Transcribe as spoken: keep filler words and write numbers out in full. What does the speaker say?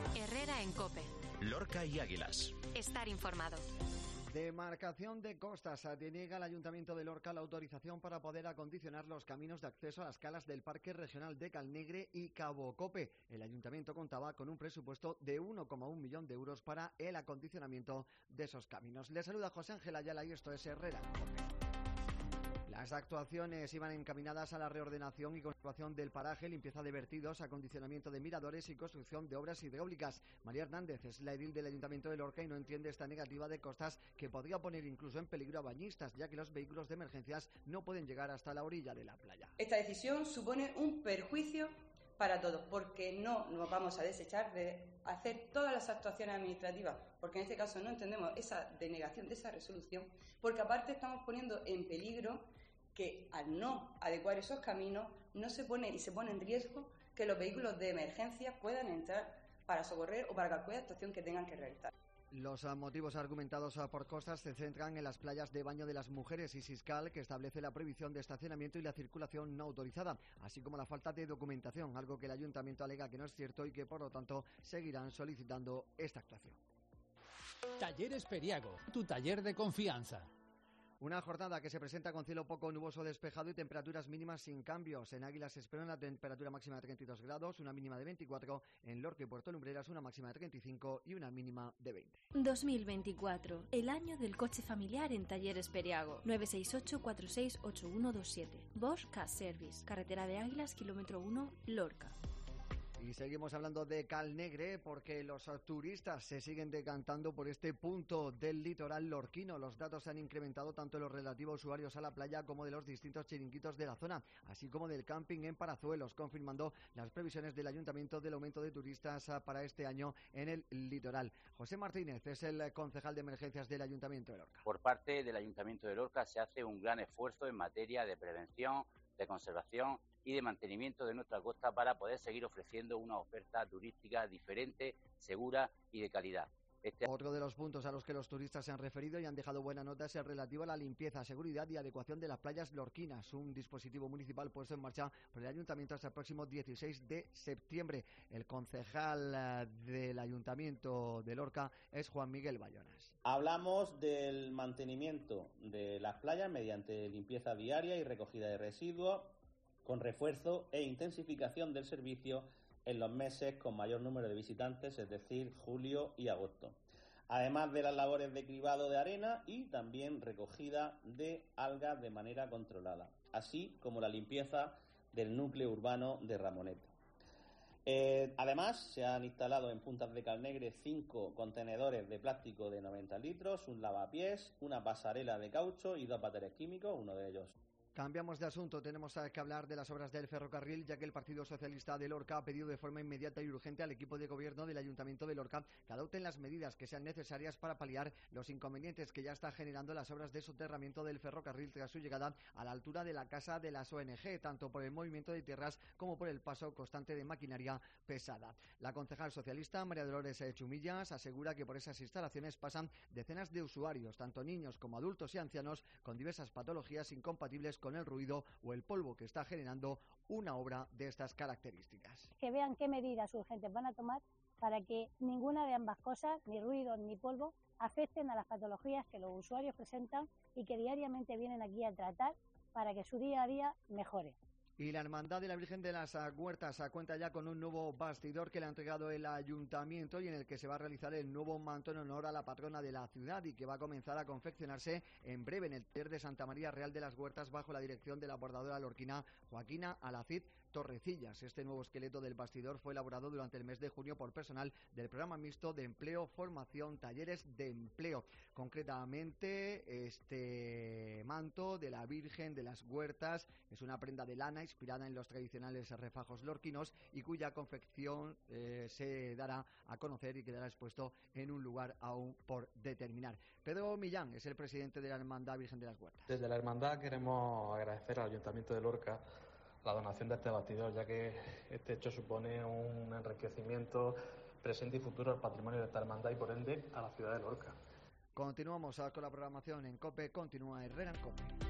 Herrera en COPE. Lorca y Águilas. Estar informado. Demarcación de costas. Deniega el Ayuntamiento de Lorca la autorización para poder acondicionar los caminos de acceso a las calas del Parque Regional de Calnegre y Cabo Cope. El Ayuntamiento contaba con un presupuesto de uno coma uno millón de euros para el acondicionamiento de esos caminos. Le saluda José Ángel Ayala y esto es Herrera en COPE. Las actuaciones iban encaminadas a la reordenación y conservación del paraje, limpieza de vertidos, acondicionamiento de miradores y construcción de obras hidráulicas. María Hernández es la edil del Ayuntamiento de Lorca y no entiende esta negativa de costas que podría poner incluso en peligro a bañistas, ya que los vehículos de emergencias no pueden llegar hasta la orilla de la playa. Esta decisión supone un perjuicio para todos, porque no nos vamos a desechar de hacer todas las actuaciones administrativas, porque en este caso no entendemos esa denegación de esa resolución, porque aparte estamos poniendo en peligro que al no adecuar esos caminos no se pone y se pone en riesgo que los vehículos de emergencia puedan entrar para socorrer o para cualquier actuación que tengan que realizar. Los motivos argumentados por costas se centran en las playas de baño de las mujeres y Siscal, que establece la prohibición de estacionamiento y la circulación no autorizada, así como la falta de documentación, algo que el Ayuntamiento alega que no es cierto y que por lo tanto seguirán solicitando esta actuación. Talleres Periago, tu taller de confianza. Una jornada que se presenta con cielo poco nuboso despejado y temperaturas mínimas sin cambios. En Águilas se espera una temperatura máxima de treinta y dos grados, una mínima de veinticuatro. En Lorca y Puerto Lumbreras una máxima de treinta y cinco y una mínima de veinte. dos mil veinticuatro, el año del coche familiar en Talleres Periago. nueve seis ocho, cuatro seis ocho uno dos siete. Bosch Car Service, carretera de Águilas, kilómetro uno, Lorca. Y seguimos hablando de Calnegre porque los turistas se siguen decantando por este punto del litoral lorquino. Los datos se han incrementado tanto en los relativos usuarios a la playa como de los distintos chiringuitos de la zona, así como del camping en Parazuelos, confirmando las previsiones del Ayuntamiento del aumento de turistas para este año en el litoral. José Martínez es el concejal de emergencias del Ayuntamiento de Lorca. Por parte del Ayuntamiento de Lorca se hace un gran esfuerzo en materia de prevención, de conservación y de mantenimiento de nuestra costa para poder seguir ofreciendo una oferta turística diferente, segura y de calidad. Este... Otro de los puntos a los que los turistas se han referido y han dejado buena nota es el relativo a la limpieza, seguridad y adecuación de las playas lorquinas, un dispositivo municipal puesto en marcha por el Ayuntamiento hasta el próximo dieciséis de septiembre. El concejal del Ayuntamiento de Lorca es Juan Miguel Bayonas. Hablamos del mantenimiento de las playas mediante limpieza diaria y recogida de residuos, con refuerzo e intensificación del servicio en los meses con mayor número de visitantes, es decir, julio y agosto. Además de las labores de cribado de arena y también recogida de algas de manera controlada, así como la limpieza del núcleo urbano de Ramonete. Eh, además, se han instalado en Puntas de Calnegre cinco contenedores de plástico de noventa litros, un lavapiés, una pasarela de caucho y dos váteres químicos, uno de ellos. Cambiamos de asunto, tenemos que hablar de las obras del ferrocarril, ya que el Partido Socialista de Lorca ha pedido de forma inmediata y urgente al equipo de gobierno del Ayuntamiento de Lorca que adopten las medidas que sean necesarias para paliar los inconvenientes que ya está generando las obras de soterramiento del ferrocarril tras su llegada a la altura de la casa de las O N G, tanto por el movimiento de tierras como por el paso constante de maquinaria pesada. La concejal socialista María Dolores Chumillas asegura que por esas instalaciones pasan decenas de usuarios, tanto niños como adultos y ancianos, con diversas patologías incompatibles con el ruido o el polvo que está generando una obra de estas características. Que vean qué medidas urgentes van a tomar para que ninguna de ambas cosas, ni ruido ni polvo, afecten a las patologías que los usuarios presentan y que diariamente vienen aquí a tratar para que su día a día mejore. Y la Hermandad de la Virgen de las Huertas cuenta ya con un nuevo bastidor que le ha entregado el Ayuntamiento y en el que se va a realizar el nuevo manto en honor a la patrona de la ciudad y que va a comenzar a confeccionarse en breve en el taller de Santa María Real de las Huertas bajo la dirección de la bordadora lorquina Joaquina Alacid Torrecillas. Este nuevo esqueleto del bastidor fue elaborado durante el mes de junio por personal del programa mixto de empleo, formación, talleres de empleo. Concretamente, este manto de la Virgen de las Huertas es una prenda de lana inspirada en los tradicionales refajos lorquinos y cuya confección eh, se dará a conocer y quedará expuesto en un lugar aún por determinar. Pedro Millán es el presidente de la Hermandad Virgen de las Huertas. Desde la Hermandad queremos agradecer al Ayuntamiento de Lorca la donación de este bastidor, ya que este hecho supone un enriquecimiento presente y futuro al patrimonio de esta hermandad y por ende a la ciudad de Lorca. Continuamos con la programación en COPE, continúa Herrera en COPE.